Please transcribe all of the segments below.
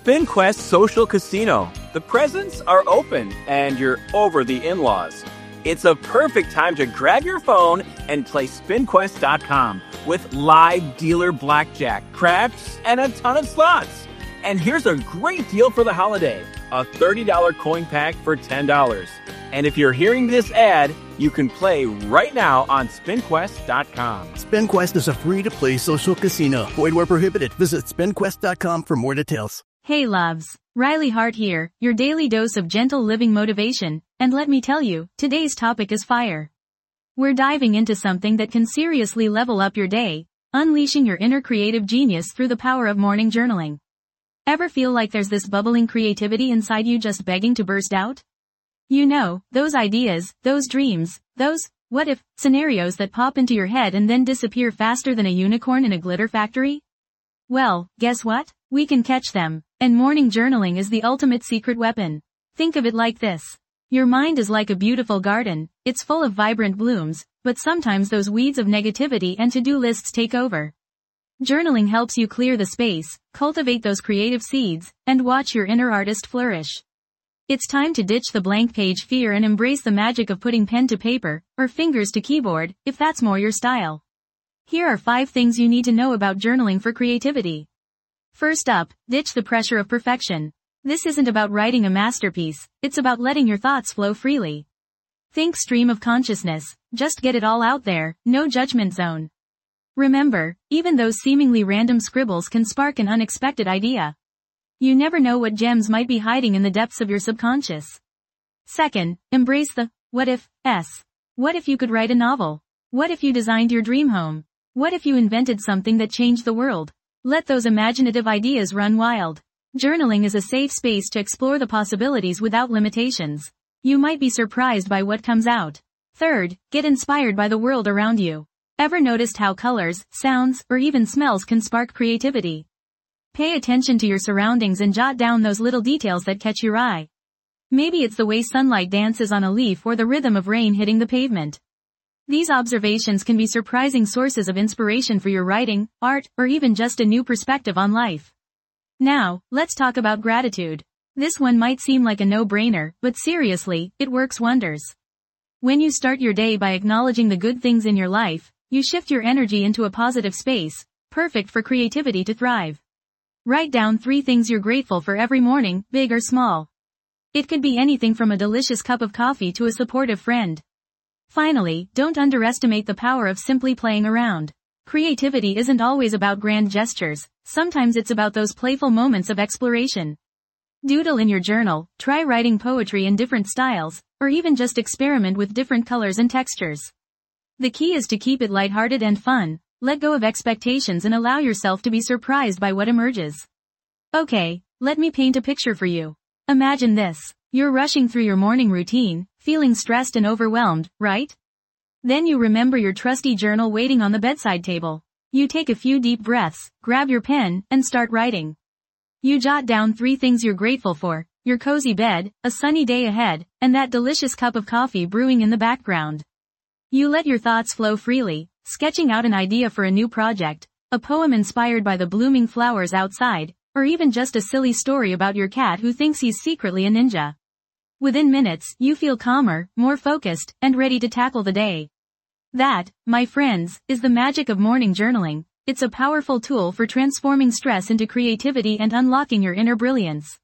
SpinQuest Social Casino. The presents are open and you're over the in-laws. It's a perfect time to grab your phone and play SpinQuest.com with live dealer blackjack, craps, and a ton of slots. And here's a great deal for the holiday. A $30 coin pack for $10. And if you're hearing this ad, you can play right now on SpinQuest.com. SpinQuest is a free-to-play social casino. Void where prohibited. Visit SpinQuest.com for more details. Hey loves, Riley Hart here, your daily dose of gentle living motivation, and let me tell you, today's topic is fire. We're diving into something that can seriously level up your day, unleashing your inner creative genius through the power of morning journaling. Ever feel like there's this bubbling creativity inside you just begging to burst out? You know, those ideas, those dreams, those what-if scenarios that pop into your head and then disappear faster than a unicorn in a glitter factory? Well, guess what? We can catch them, and morning journaling is the ultimate secret weapon. Think of it like this. Your mind is like a beautiful garden, it's full of vibrant blooms, but sometimes those weeds of negativity and to-do lists take over. Journaling helps you clear the space, cultivate those creative seeds, and watch your inner artist flourish. It's time to ditch the blank page fear and embrace the magic of putting pen to paper, or fingers to keyboard, if that's more your style. Here are 5 things you need to know about journaling for creativity. First up, ditch the pressure of perfection. This isn't about writing a masterpiece, it's about letting your thoughts flow freely. Think stream of consciousness, just get it all out there, no judgment zone. Remember, even those seemingly random scribbles can spark an unexpected idea. You never know what gems might be hiding in the depths of your subconscious. Second, embrace the what if. What if you could write a novel? What if you designed your dream home? What if you invented something that changed the world? Let those imaginative ideas run wild. Journaling is a safe space to explore the possibilities without limitations. You might be surprised by what comes out. Third, get inspired by the world around you. Ever noticed how colors, sounds, or even smells can spark creativity? Pay attention to your surroundings and jot down those little details that catch your eye. Maybe it's the way sunlight dances on a leaf or the rhythm of rain hitting the pavement. These observations can be surprising sources of inspiration for your writing, art, or even just a new perspective on life. Now, let's talk about gratitude. This one might seem like a no-brainer, but seriously, it works wonders. When you start your day by acknowledging the good things in your life, you shift your energy into a positive space, perfect for creativity to thrive. Write down 3 things you're grateful for every morning, big or small. It could be anything from a delicious cup of coffee to a supportive friend. Finally, don't underestimate the power of simply playing around. Creativity isn't always about grand gestures, sometimes it's about those playful moments of exploration. Doodle in your journal, try writing poetry in different styles, or even just experiment with different colors and textures. The key is to keep it lighthearted and fun. Let go of expectations and allow yourself to be surprised by what emerges. Okay, let me paint a picture for you. Imagine this. You're rushing through your morning routine, feeling stressed and overwhelmed, right? Then you remember your trusty journal waiting on the bedside table. You take a few deep breaths, grab your pen, and start writing. You jot down 3 things you're grateful for, your cozy bed, a sunny day ahead, and that delicious cup of coffee brewing in the background. You let your thoughts flow freely, sketching out an idea for a new project, a poem inspired by the blooming flowers outside, or even just a silly story about your cat who thinks he's secretly a ninja. Within minutes, you feel calmer, more focused, and ready to tackle the day. That, my friends, is the magic of morning journaling. It's a powerful tool for transforming stress into creativity and unlocking your inner brilliance.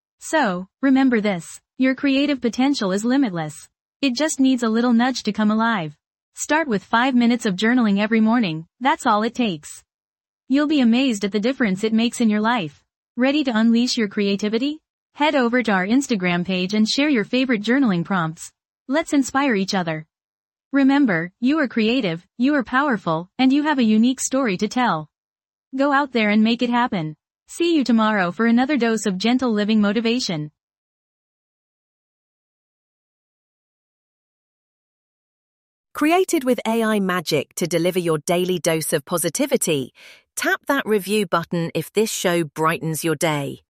So, remember this. Your creative potential is limitless. It just needs a little nudge to come alive. Start with 5 minutes of journaling every morning, that's all it takes. You'll be amazed at the difference it makes in your life. Ready to unleash your creativity? Head over to our Instagram page and share your favorite journaling prompts. Let's inspire each other. Remember, you are creative, you are powerful, and you have a unique story to tell. Go out there and make it happen. See you tomorrow for another dose of gentle living motivation. Created with AI magic to deliver your daily dose of positivity, tap that review button if this show brightens your day.